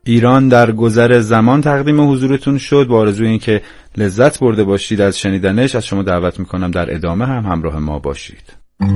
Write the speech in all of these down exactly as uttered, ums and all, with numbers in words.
ایران در گذر زمان تقدیم حضورتون شد. با آرزوی این که لذت برده باشید از شنیدنش، از شما دعوت میکنم در ادامه هم همراه ما باشید.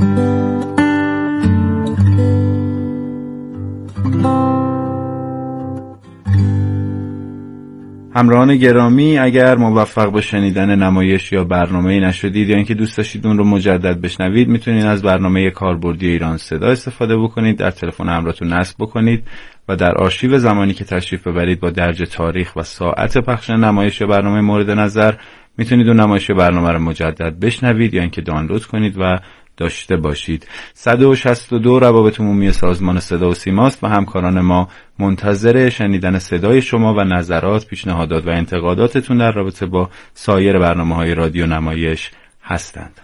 همراهان گرامی، اگر موفق به شنیدن نمایش یا برنامه‌ای نشدید یا اینکه دوست داشتید اون رو مجدد بشنوید، میتونید از برنامه کاربردی ایران صدا استفاده بکنید، در تلفن همراهتون نصب بکنید و در آرشیو زمانی که تشریف ببرید با درج تاریخ و ساعت پخش نمایش یا برنامه مورد نظر میتونید اون نمایش یا برنامه رو مجدد بشنوید یا اینکه دانلود کنید و داشته باشید. صد و شصت و دو روابط عمومی سازمان صدا و سیماست و همکاران ما منتظر شنیدن صدای شما و نظرات، پیشنهادات و انتقاداتتون در رابطه با سایر برنامه‌های رادیو نمایش هستند.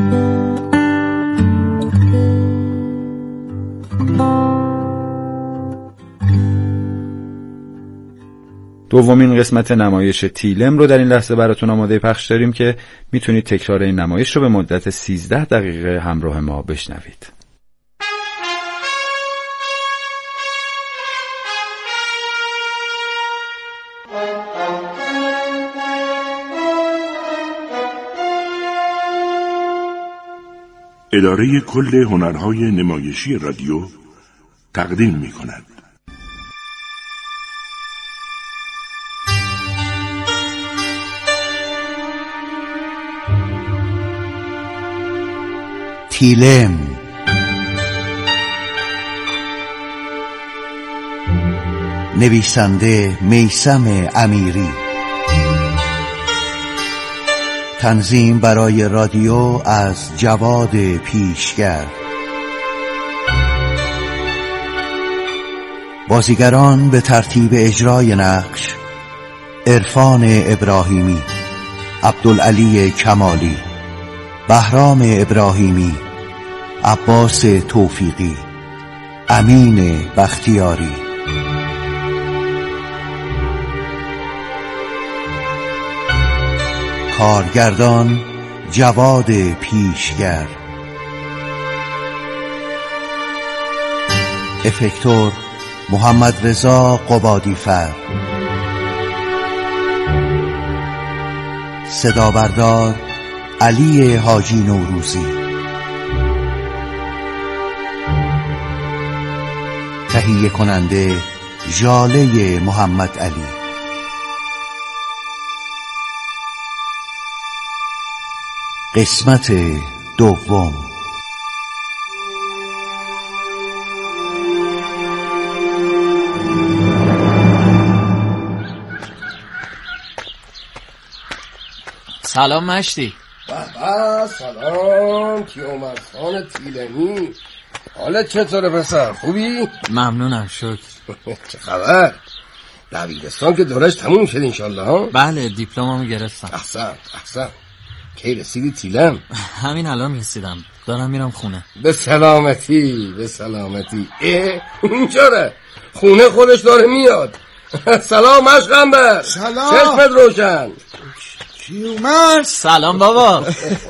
دومین قسمت نمایش تیلم رو در این لحظه براتون آماده پخش داریم که میتونید تکرار این نمایش رو به مدت سیزده دقیقه همراه ما بشنوید. اداره کل هنرهای نمایشی رادیو تقدیم می‌کند. تیلم. نویسنده میثم امیری. تنظیم برای رادیو از جواد پیشگر. بازیگران به ترتیب اجرای نقش: عرفان ابراهیمی، عبدالعلی کمالی، بهرام ابراهیمی، عباس توفیقی، امین بختیاری. کارگردان جواد پیشگر. افکتور محمد رضا قبادیفر. صدا بردار علی حاجی نوروزی. تهیه کننده ژاله محمد علی. قسمت دوم. سلام مشتی. بابا سلام کیومرثان تیلمی. حالت چطوره پسر؟ خوبی؟ ممنونم شکر. چه خبر؟ دبیرستان که دورش تموم شد انشالله ها؟ بله دیپلممو گرفتم. احسن احسن. کی رسیدی تیلم؟ همین الان رسیدم، دارم میرم خونه. به سلامتی به سلامتی. اه اینجوره خونه خودش داره میاد. سلام مشقنبر. سلام. چشمت روشن. کیومرث. سلام بابا.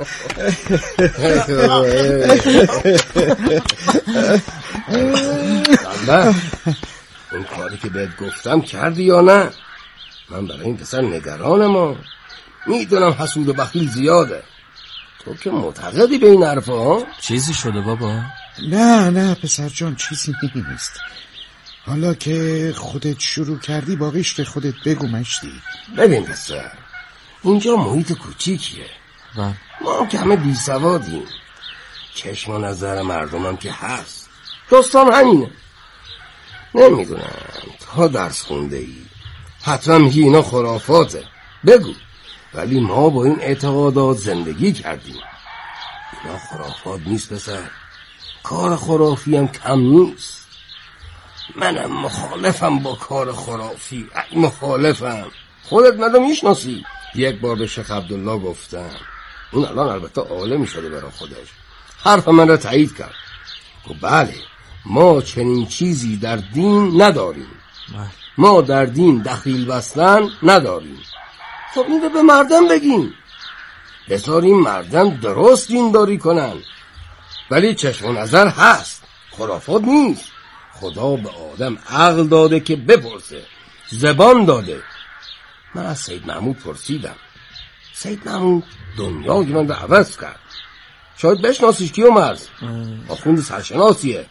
سلام. اون کاری که بهت گفتم کردی یا نه؟ من برای این پسر نگرانم ها. میدونم حسود و بخیل زیاده. تو که معتقدی به این حرفا ها؟ چیزی شده بابا؟ نه نه پسر جان چیزی نیست. حالا که خودت شروع کردی باقیش به خودت بگو مشتی. ببین پسر، اینجا محیط کوچیکیه. بله. ما که همه بی سوادیم. چشم و نظر مردمم که هست. داستان همینه. نمیدونم تا درس خونده ای حتما میگی اینا خرافاته. بگو. ولی ما با این اعتقادات زندگی کردیم. اینا خرافات نیست پسر. کار خرافی هم کم نیست. منم مخالفم با کار خرافی. ای مخالفم. خودت منو میشناسی. یک بار به شیخ عبدالله گفتم. اون الان البته عالمی شده برای خودش. حرف من را تایید کرد. گفت بله ما چنین چیزی در دین نداریم. ما در دین دخیل بستن نداریم. خب این رو به مردم بگیم. بذاریم مردم درست دینداری کنن. ولی چشم و نظر هست. خرافات نیست. خدا به آدم عقل داده که بپرسه. زبان داده. من از سید محمود پرسیدم. سید محمود دنیای من رو عوض کرد. شاید بشناسیش کیومرث، آخوند سرشناسیه.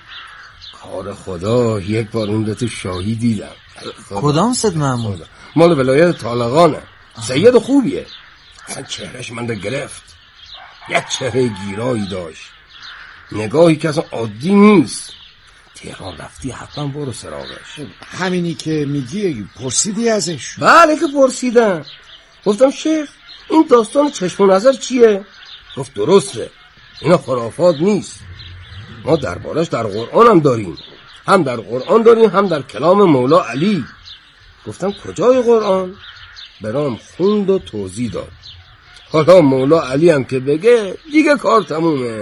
کار خدا، یک بار اون تو شاهی دیدم. کدام سید محمود؟ مال ولایت طالقانه. سید خوبیه. اصلا چهرش من رو گرفت. یک چهره گیرایی داشت، نگاهی که اصلا عادی نیست. تهران رفتی حتما برو سراغش. همینی که میگی پرسیدی ازش؟ بله که پرسیدم. گفتم شیخ این داستان چشم و نظر چیه؟ گفت درسته، اینا خرافات نیست، ما دربارش در قرآن هم داریم، هم در قرآن داریم هم در کلام مولا علی. گفتم کجای قرآن؟ برام خوند و توضیح داد. حالا مولا علی هم که بگه دیگه کار تمومه.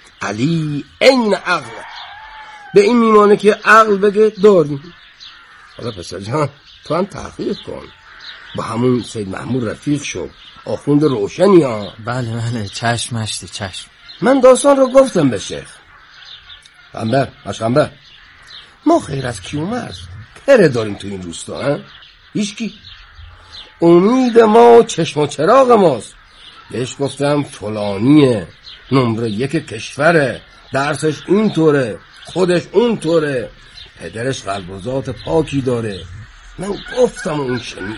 علی عین عقل، به این میمانه که عقل بگه داریم. حالا پسر جان تو هم تحقیق کن، با همون سید محمود رفیق شو، آخوند روشنی ها. بله بله چشم مشتی چشم. من داستان رو گفتم به شیخ. قنبر مشقنبر، ما خیر از کیومرث کره داریم تو این روستا ها؟ هیچکی. امید ما چشم و چراغ ماست. بهش گفتم فلانیه، نمره یک کشوره، درسش اینطوره، خودش اونطوره، پدرش قلب و ذات پاکی داره. من گفتم و اون شنید.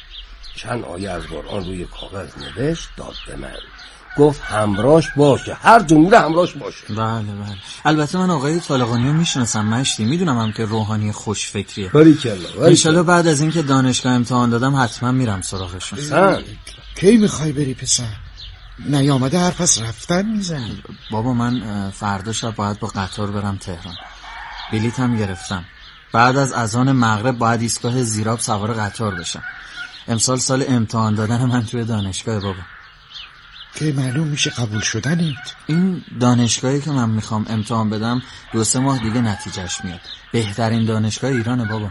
چند آیه از قرآن روی کاغذ نوشت داد به من. گفت همراش باشه، هر جمله همراش باشه. بله بله. البته من آقای طالقانی رو میشناسم مشتی، میدونم هم که روحانی خوش فکریه. باریکلا. انشالله بعد از این که دانشگاه امتحان دادم حتما میرم سراغشون. حسن کی میخوای بری پسر؟ نیامده حرف از رفتن میزنی؟ بابا من فردا شب باید با قطار برم تهران، بلیط هم گرفتم. بعد از اذان مغرب باید ایستگاه زیراب سوار قطار بشم. امسال سال امتحان دادن من توی دانشگاه بابا. که معلوم میشه قبول شدنیت؟ این دانشگاهی که من میخوام امتحان بدم دو سه ماه دیگه نتیجهش میاد. بهترین دانشگاه ایرانه بابا.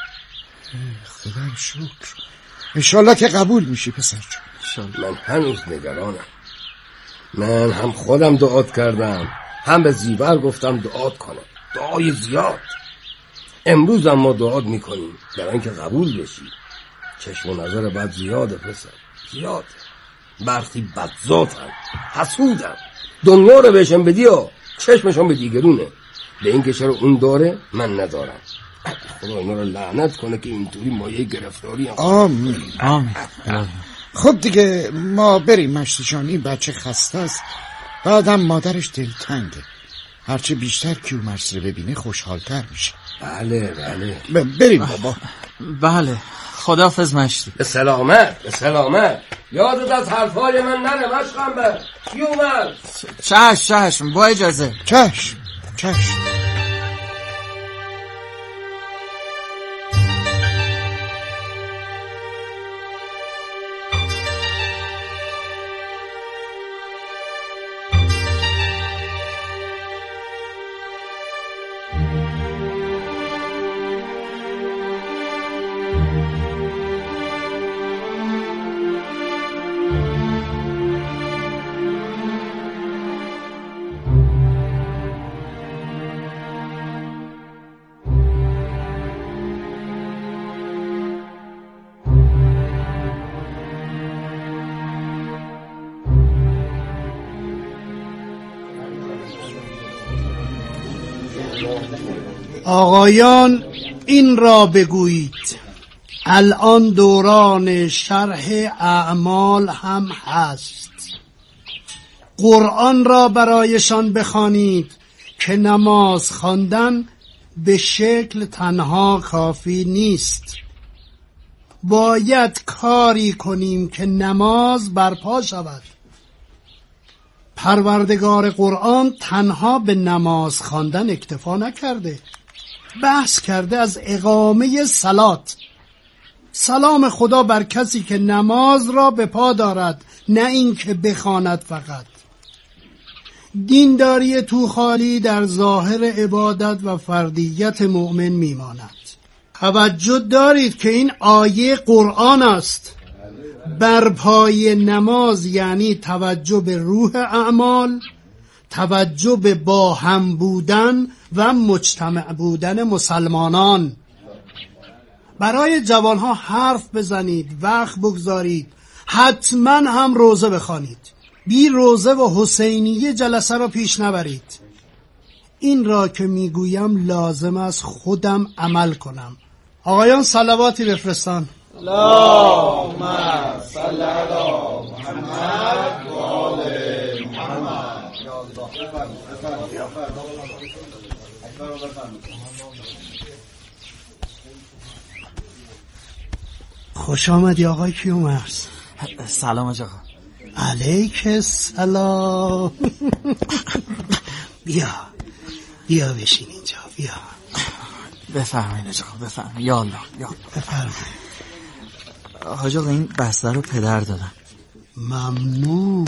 خدا شکر. انشالله که قبول میشی پسر جان. من هنوز نگرانم. من هم خودم دعات کردم، هم به زیور گفتم دعات کنم، دعای زیاد. امروز هم ما دعات میکنیم برای اینکه قبول بشی. چشم و نظر بد زیاده پسر، زیاد. برخی بدذاتن، حسودن، دنیا رو بهشم بدی و چشمشون به دیگرونه. به این که چرا اون داره من ندارم. خدا اینا رو لعنت کنه که اینطوری مایه گرفتاری هم. آمین آمین. خب دیگه ما بریم مشتی جان، این بچه خسته است، بعدم مادرش دلتنگه. هرچه بیشتر کیومرث رو ببینه خوشحالتر میشه. بله بله ب- بریم بابا. بله خداحافظ مشتی. به سلامت به سلامت. یادت از حرفای من نره مشقنبر. کیومرث. چشم چشم با اجازه. چشم چشم. آقایان این را بگویید، الان دوران شرح اعمال هم هست. قرآن را برایشان بخوانید که نماز خواندن به شکل تنها کافی نیست. باید کاری کنیم که نماز برپا شود. پروردگار قرآن تنها به نماز خواندن اکتفا نکرده، بحث کرده از اقامه صلات. سلام خدا بر کسی که نماز را به پا دارد، نه این که بخواند فقط. دینداری توخالی در ظاهر عبادت و فردیت مؤمن میماند. توجه دارید که این آیه قرآن است. برپای نماز یعنی توجه به روح اعمال، توجه به با هم بودن و مجتمع بودن مسلمانان. برای جوانها حرف بزنید، وقت بگذارید، حتما هم روزه بخوانید. بی روزه و حسینیه جلسه را پیش نبرید. این را که میگویم لازم است خودم عمل کنم. آقایان صلواتی بفرستان. اللهم صل علی محمد و آل محمد. خوش آمدی آقای کیومرث. سلام آقا. علیک السلام. بیا بیا بشین اینجا، بیا. بفرمایید آقا، بفرمایید. یا الله یا الله. بفرمایید. حاج آقا این بسته رو پدر دادن. ممنون.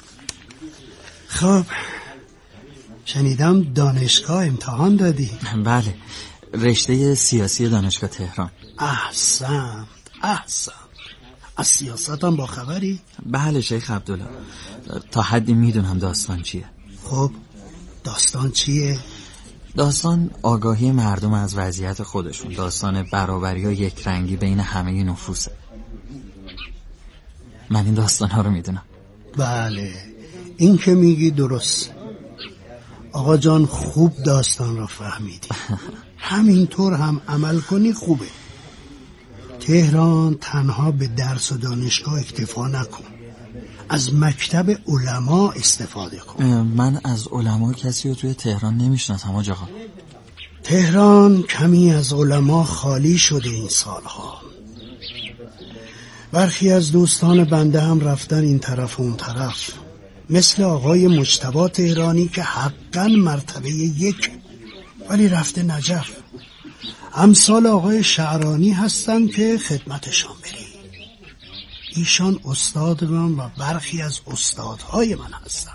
خب شنیدم دانشگاه امتحان دادی؟ بله، رشته سیاسی دانشگاه تهران. احسن احسن. از سیاست هم با خبری؟ بله شیخ عبدالله، تا حدی میدونم داستان چیه. خب داستان چیه؟ داستان آگاهی مردم از وضعیت خودشون، داستان برابری و یک رنگی بین همه نفوسه. من این داستان ها رو میدونم. بله این که میگی درست. آقا جان خوب داستان را فهمیدی. همینطور هم عمل کنی خوبه. تهران تنها به درس و دانشگاه اکتفا نکن، از مکتب علما استفاده کن. من از علما کسی رو توی تهران نمیشناسم حاج آقا. تهران کمی از علما خالی شده این سالها. برخی از دوستان بنده هم رفتن این طرف و اون طرف، مثل آقای مجتبی تهرانی که حقا مرتبه یک ولی رفته نجف. امثال آقای شعرانی هستن که خدمتشان بری. ایشان استاد من و برخی از استادهای من هستن.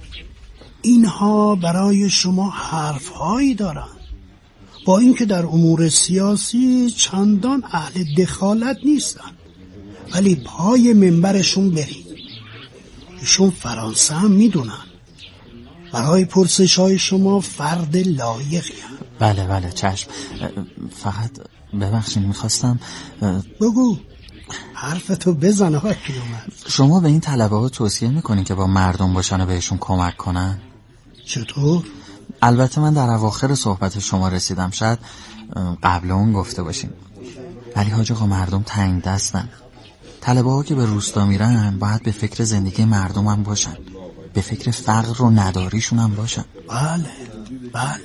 اینها برای شما حرفهایی دارن، با اینکه در امور سیاسی چندان اهل دخالت نیستن، ولی پای منبرشون برید. ایشون فرانسه هم میدونن. برای پرسش های شما فرد لایقی هم. بله بله چشم. فقط ببخشید میخواستم. بگو حرفتو بزن آقای کیومرث. شما به این طلبه ها توصیه میکنین که با مردم باشن و بهشون کمک کنن؟ چطور؟ البته من در اواخر صحبت شما رسیدم، شاید قبل اون گفته باشیم، ولی حاج آقا مردم تنگ دستن. طلبه ها که به روستا میرن باید به فکر زندگی مردم هم باشن، به فکر فقر و نداریشون هم باشن. بله بله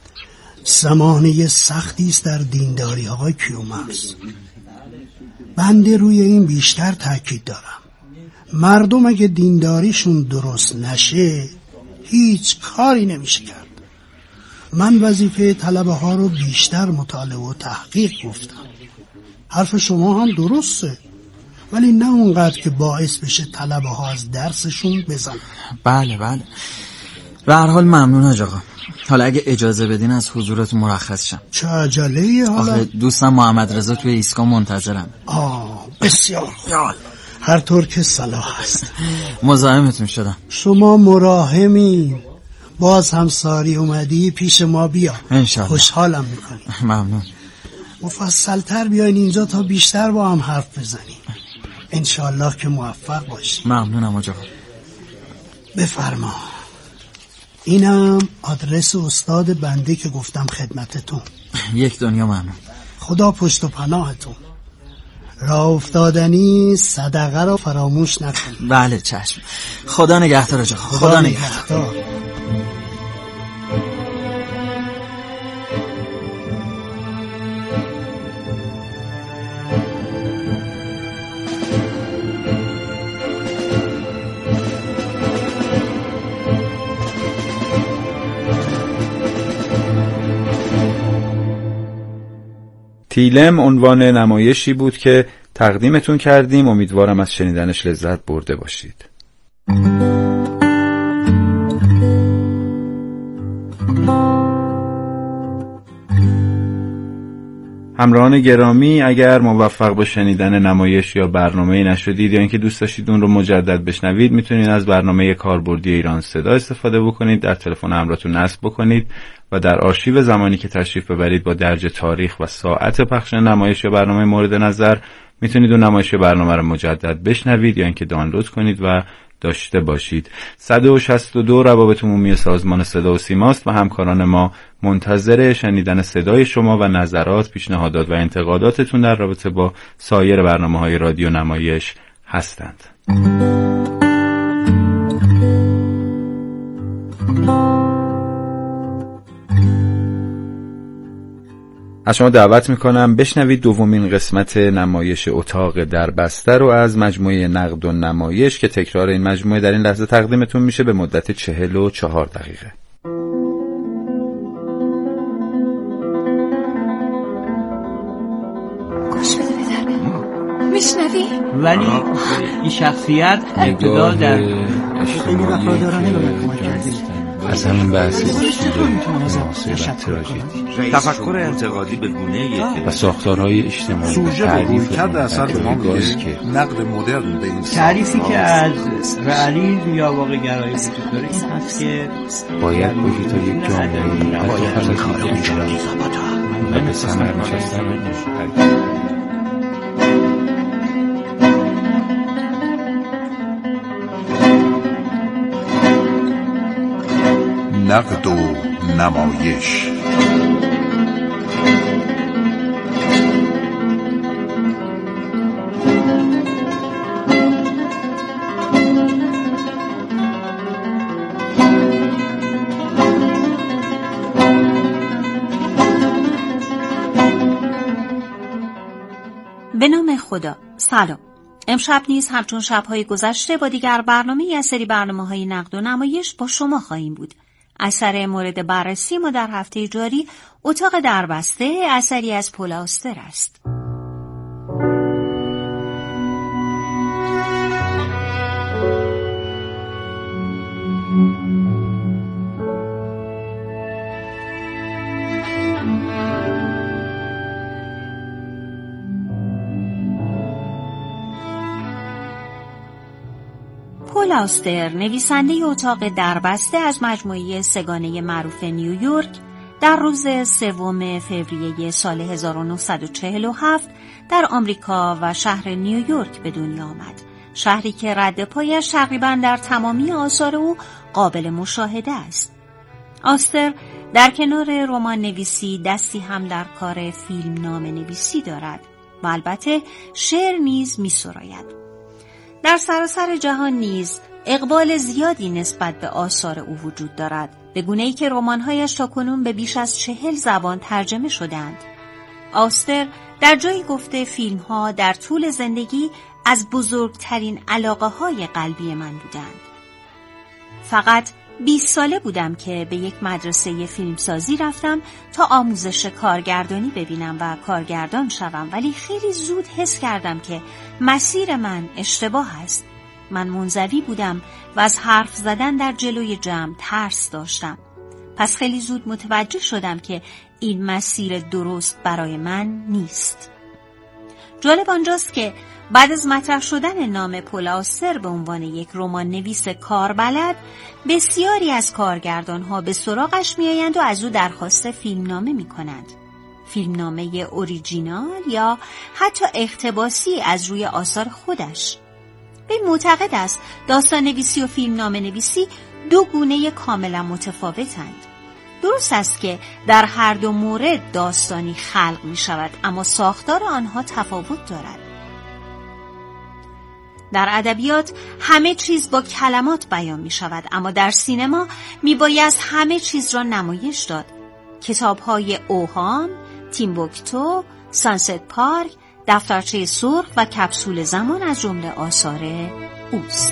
زمانه سختی است در دینداری آقای کیومرث. بنده روی این بیشتر تاکید دارم. مردم اگه دینداریشون درست نشه هیچ کاری نمیشه کرد. من وظیفه طلبه ها رو بیشتر مطالعه و تحقیق گفتم. حرف شما هم درسته، ولی نه اونقدر که باعث بشه طلبه ها از درسشون بزنن. بله بله به هر حال ممنون حاج آقا. حالا اگه اجازه بدین از حضورتون مرخص شم. چه عجله‌ای حالا؟ آخه دوستم محمد رضا توی ایستگاه منتظرم. آه بسیار خوب. هر طور که صلاح است. مزاحمتون شدم. شما مراحمی. باز هم ساری اومدی پیش ما بیا. انشالله. خوشحالم میکنی. ممنون. مفصلتر بیاین اینجا تا بیشتر با هم حرف بزنیم. انشالله که موفق باشی. ممنونم حاج آقا. بفرما. اینم آدرس استاد بنده که گفتم خدمتتون. یک دنیا ممنون. خدا پشت و پناهتون. راه افتادنی صدقه را فراموش نکن. بله چشم. خدا نگهدار حاج آقا. خدا, خدا نگهدار. تیلم عنوان نمایشی بود که تقدیمتون کردیم. امیدوارم از شنیدنش لذت برده باشید. همراهان گرامی، اگر موفق به شنیدن نمایش یا برنامه نشدید یا اینکه دوست داشتید اون رو مجدد بشنوید، میتونید از برنامه کاربردی ایران صدا استفاده بکنید، در تلفن همراهتون نصب بکنید و در آرشیو زمانی که تشریف ببرید با درج تاریخ و ساعت پخش نمایش یا برنامه مورد نظر میتونید اون نمایش یا برنامه رو مجدد بشنوید یا اینکه دانلود کنید و داشته باشید. صد و شصت و دو روابط عمومی سازمان صدا و سیماست و همکاران ما منتظر شنیدن صدای شما و نظرات، پیشنهادات و انتقاداتتون در رابطه با سایر برنامه‌های رادیو نمایش هستند. از شما دعوت میکنم بشنوید دومین قسمت نمایش اتاق دربسته رو از مجموعه نقد و نمایش که تکرار این مجموعه در این لحظه تقدیمتون میشه به مدت چهل و چهار دقیقه. گوش بده بدرم میشنوی؟ ولی این شخصیت ابتدا در خیلی وفادارانه به من کمک کردی. از همین بحثی مناسب و تراژدی، تفکر انتقادی به گونه‌ای و ساختارهای اجتماعی، سوژه به رویکرد اثر ما میگه نقد مدرن به این تعریفی که از رئالیسم یا واقع‌گرایی وجود داره این هست که باید باشی تا یک جامعه باید کار اجرایی و به ثمر نشستن نقد و نمایش. به نام خدا. سلام. امشب نیز همچون شب‌های گذشته با دیگر برنامه‌ای از سری برنامه‌های نقد و نمایش با شما خواهیم بود. اثر مورد بررسی ما در هفته جاری اتاق دربسته اثری از پل آستر است. پل آستر، نویسنده اتاق دربسته از مجموعه سگانه معروف نیویورک، در روز سوم فوریه سال هزار و نهصد و چهل و هفت در آمریکا و شهر نیویورک به دنیا آمد. شهری که رد پایش تقریباً در تمامی آثار او قابل مشاهده است. آستر در کنار رمان نویسی دستی هم در کار فیلم نامه نویسی دارد و البته شعر نیز می سراید. در سراسر جهان نیز اقبال زیادی نسبت به آثار او وجود دارد، به گونه‌ای که رمان‌هایش تاکنون به بیش از چهل زبان ترجمه شدند. آستر در جایی گفته فیلم‌ها در طول زندگی از بزرگترین علاقه‌های قلبی من بودند. فقط بیست ساله بودم که به یک مدرسه فیلمسازی رفتم تا آموزش کارگردانی ببینم و کارگردان شوم، ولی خیلی زود حس کردم که مسیر من اشتباه است. من منزوی بودم و از حرف زدن در جلوی جمع ترس داشتم. پس خیلی زود متوجه شدم که این مسیر درست برای من نیست. جالب آنجاست که بعد از مطرح شدن نام پل آستر به عنوان یک رمان نویس کاربلد، بسیاری از کارگردان‌ها به سراغش می‌آیند و از او درخواست فیلمنامه می‌کنند. فیلمنامه اوریجینال یا حتی اقتباسی از روی آثار خودش. وی معتقد است داستان نویسی و فیلمنامه نویسی دو گونه کاملا متفاوتند. درست است که در هر دو مورد داستانی خلق می‌شود، اما ساختار آنها تفاوت دارد. در ادبیات همه چیز با کلمات بیان می شود، اما در سینما می باید همه چیز را نمایش داد. کتاب‌های اوهام، تیمبوکتو، سانست پارک، دفترچه سرخ و کپسول زمان از جمله آثار اوست.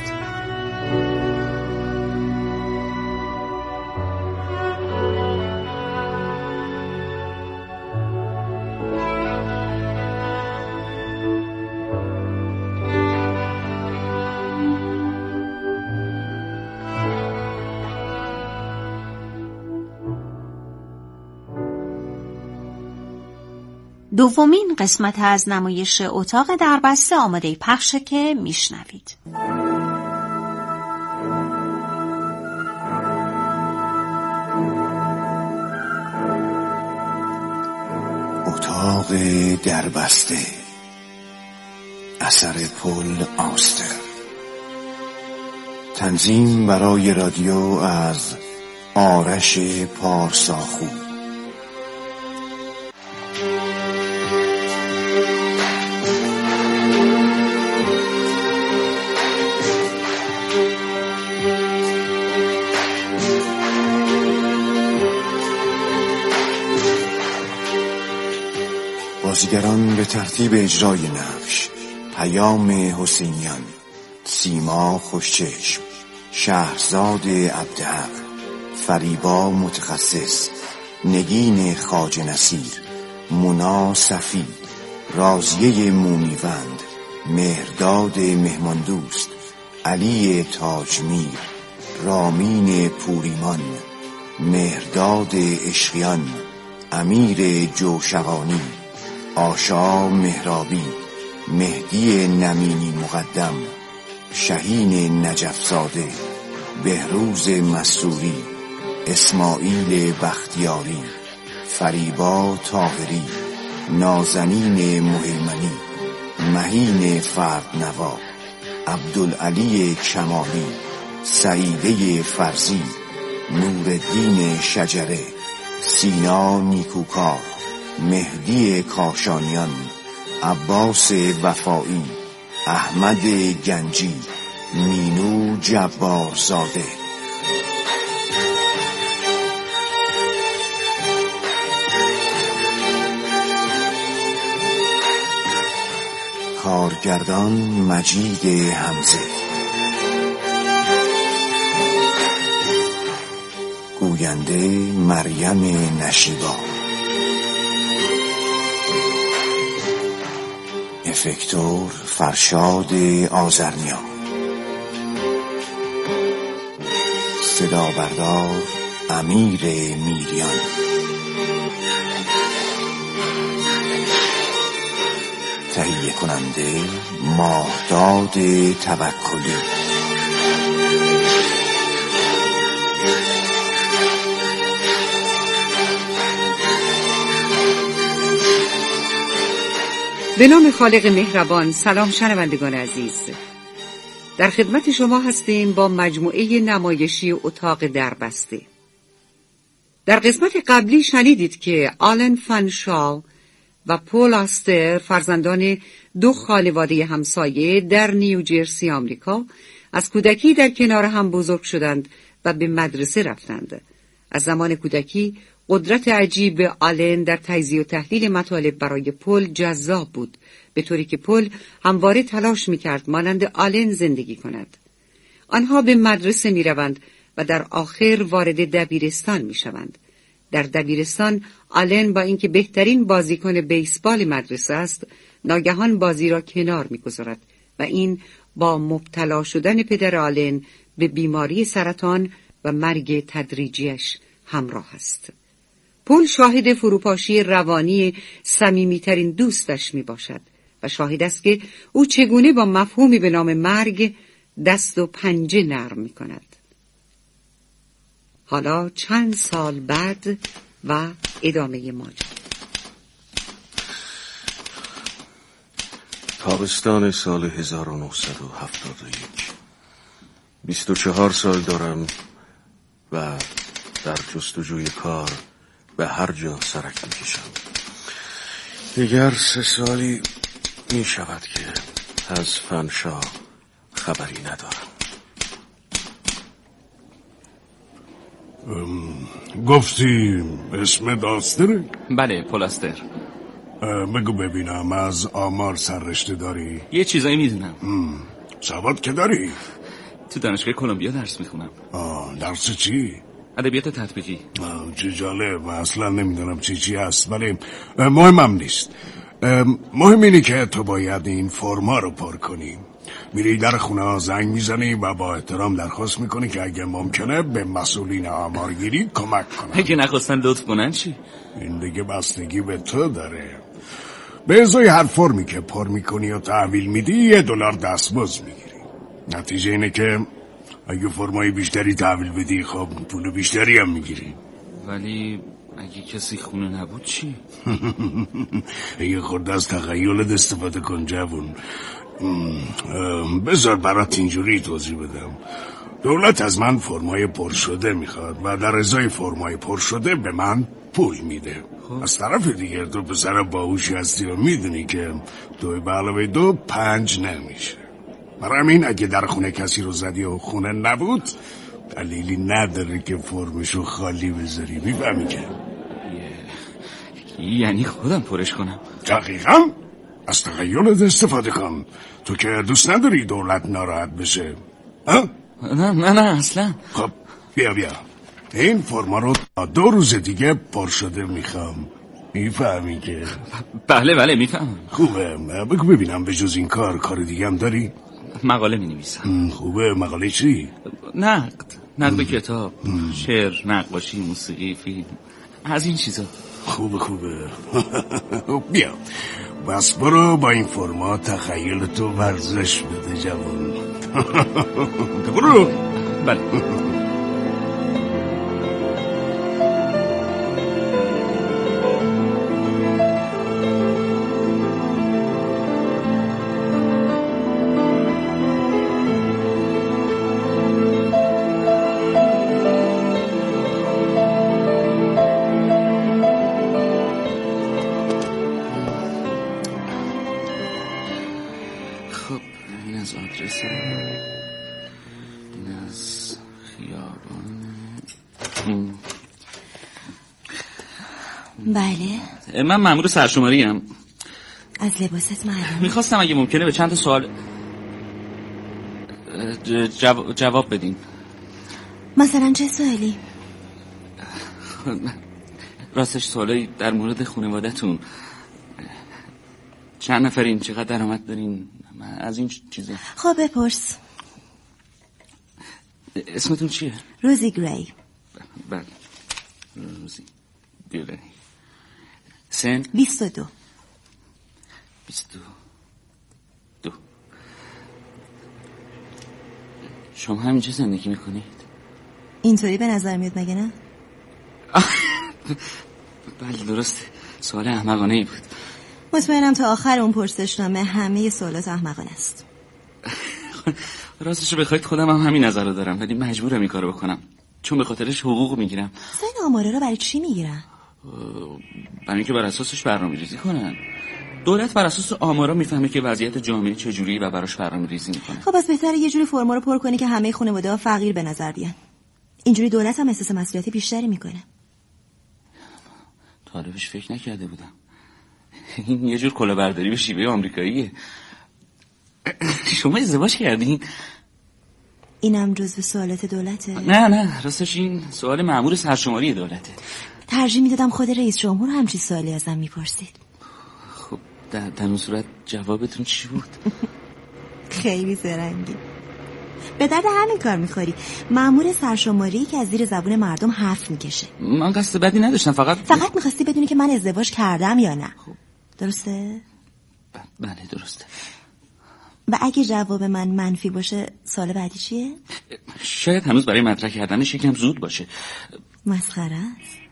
دومین قسمت از نمایش اتاق دربسته آماده پخشه که میشنوید. اتاق دربسته، اثر پل آستر، تنظیم برای رادیو از آرش پارساخو. بازیگران به ترتیب اجرای نقش: پیام حسینیان، سیما خوشچشم، شهرزاد عبدحق، فریبا متخصص، نگین خواجه نصیر، مونا صفی، رازیه مومیوند، مهرداد مهماندوست، علی تاجمیر، رامین پوریمان، مهرداد عشقیان، امیر جوشقانی، آشا مهرابی، مهدی نمینی مقدم، شهین نجفزاده، بهروز مسروری، اسماعیل بختیاری، فریبا طاهری، نازنین مهیمنی، مهین فردنوا، عبدالعلی کمالی، سعیده فرزی، نورالدین شجره، سینا نیکوکار، مهدی کاشانیان، عباس وفایی، احمد گنجی، مینو جبارزاده. کارگردان مجید حمزه، گوینده مریم نشیبا، افکتور فرشاد آذرنیا، صدا بردار امیر میریان. تهیه کننده ماهداد توکلی. به نام خالق مهربان. سلام شنوندگان عزیز، در خدمت شما هستیم با مجموعه نمایشی اتاق دربسته. در قسمت قبلی شنیدید که آلن فانشال و پول آستر، فرزندان دو خانواده همسایه در نیوجرسی آمریکا، از کودکی در کنار هم بزرگ شدند و به مدرسه رفتند. از زمان کودکی قدرت عجیب آلن در تجزیه و تحلیل مطالب برای پل جذاب بود، به طوری که پل همواره تلاش می‌کرد مانند آلن زندگی کند. آنها به مدرسه می‌روند و در آخر وارد دبیرستان می‌شوند. در دبیرستان آلن با اینکه بهترین بازیکن بیسبال مدرسه است، ناگهان بازی را کنار می‌گذارد و این با مبتلا شدن پدر آلن به بیماری سرطان و مرگ تدریجیش همراه است. پل شاهد فروپاشی روانی صمیمی‌ترین دوستش می باشد و شاهد است که او چگونه با مفهومی به نام مرگ دست و پنجه نرم می کند. حالا چند سال بعد و ادامه ماجرا. تابستان سال هزار و نهصد و هفتاد و یک. بیست و چهار سال دارم و در جستجوی کار به هر جا سرک میکشم. دیگر سه سالی می شود که از فنشا خبری ندارم. گفتی اسم داستره؟ بله، پولاستر. بگو ببینم از آمار سررشته داری؟ یه چیزایی میدونم. سواد که داری؟ تو دانشگاه کلمبیا درس میخونم. آه، درس چی؟ ادبیات تطبیقی. چه جالب، اصلا نمیدونم چی چی هست، ولی مهمم نیست. مهم اینه که تو باید این فرما رو پر کنی. میری در خونه ها زنگ میزنی و با احترام درخواست میکنی که اگه ممکنه به مسئولین آمارگیری کمک کنن. اگه نخواستن لطف کنن چی؟ این دیگه بستگی به تو داره. به ازای هر فرمی که پر میکنی و تحویل میدی یه دلار دستمزد میگیری. نتیجه اینه که اگه فرمای بیشتری تحویل بدی خب پول بیشتری هم میگیری. ولی اگه کسی خونه نبود چی؟ یه خورده از تخیلت استفاده کن جوون. بذار برات اینجوری توضیح بدم. دولت از من فرمای پر شده میخواد و در ازای فرمای پر شده به من پول میده. خب. از طرف دیگه تو پسر باهوشی هستی و میدونی که دو به علاوه دو پنج نمیشه. برای همین اگه در خونه کسی رو زدی و خونه نبود دلیلی نداره که فرمشو خالی بذاری. میفهمی که یعنی خودم پرش کنم؟ دقیقاً. از تخیلت استفاده کن. تو که دوست نداری دولت ناراحت بشه. ها؟ نه نه نه اصلا. خب بیا بیا این فرما رو تا دو روز دیگه پر شده میخوام. میفهمی که؟ بله بله میفهمم. خوبه. بگو ببینم به جز این کار کار دیگه هم داری؟ مقاله می نویسم. خوبه. مقاله چی؟ نقد نقد کتاب، شعر، نقاشی، موسیقی، فیلم، از این چیزا. خوبه خوبه. بیا بس برو با این فرما تخیل تو ورزش بده جوان. برو. بله. بله. من مأمور سرشماری ام. از لباست معلومه. میخواستم اگه ممکنه به چند تا سوال جو... جواب بدین. مثلا چه سوالی؟ راستش سوالی در مورد خانواده‌تون. چند نفرین؟ چقدر درآمد دارین؟ از این چیزا. خب بپرس. اسمتون چیه؟ روزی گری. بله روزی گری. سن؟ بیست و دو. بیست و دو. شما همینجا زندگی میکنید؟ اینطوری به نظر میاد مگه نه؟ بله درسته. سوال احمقانه ای بود. مطمئنم تا آخر اون پرسشنامه همه سوالات احمقانه است. راستش رو بخواید خودم هم همین نظر رو دارم ولی مجبورم این کارو بکنم چون به خاطرش حقوق میگیرم. اصلا این آماره رو برای چی میگیرن؟ برای اینکه بر اساسش برنامه‌ریزی کنن. دولت بر اساس آمارا میفهمه که وضعیت جامعه چجوری و براش برنامه‌ریزی میکنه. خب پس بهتره یه جوری فرما رو پر کنی که همه خانواده‌ها فقیر به نظر بیان. اینجوری دولت هم احساس مسئولیت بیشتری میکنه. تا حالا بهش فکر نکرده بودم. این یه جور کلاهبرداری به شیوه آمریکاییه. شما ازدواج کردین؟ اینم جزو سوالات دولته؟ نه نه راستش این سوال مأمور سرشماری دولته. ترجیح میدادم خود رئیس جمهور همچین سوالی ازم میپرسید. خب در, در اون صورت جوابتون چی بود؟ خیلی زرنگی. به درد همین کار میخوری. مأمور سرشماری که از زیر زبون مردم حرف میکشه. من قصد بدی نداشتم فقط فقط میخواستی بدونی که من ازدواج کردم یا نه. خب. درسته؟ ب- بله درسته. و اگه جواب من منفی باشه سوال بعدی چیه؟ شاید هنوز برای مطرح کردنش یکم زود باشه. مسخره است.